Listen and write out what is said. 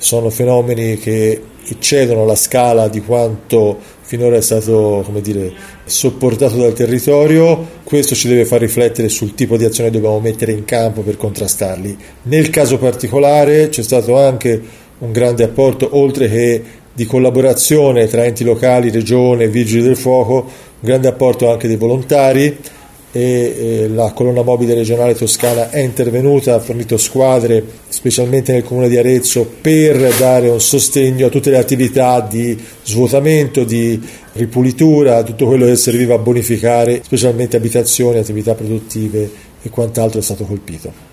sono fenomeni che eccedono la scala di quanto finora è stato, sopportato dal territorio. Questo ci deve far riflettere sul tipo di azione che dobbiamo mettere in campo per contrastarli. Nel caso particolare c'è stato anche un grande apporto, oltre che di collaborazione tra enti locali, regione, vigili del fuoco, un grande apporto anche dei volontari, e la colonna mobile regionale toscana è intervenuta, ha fornito squadre specialmente nel comune di Arezzo per dare un sostegno a tutte le attività di svuotamento, di ripulitura, tutto quello che serviva a bonificare specialmente abitazioni, attività produttive e quant'altro è stato colpito.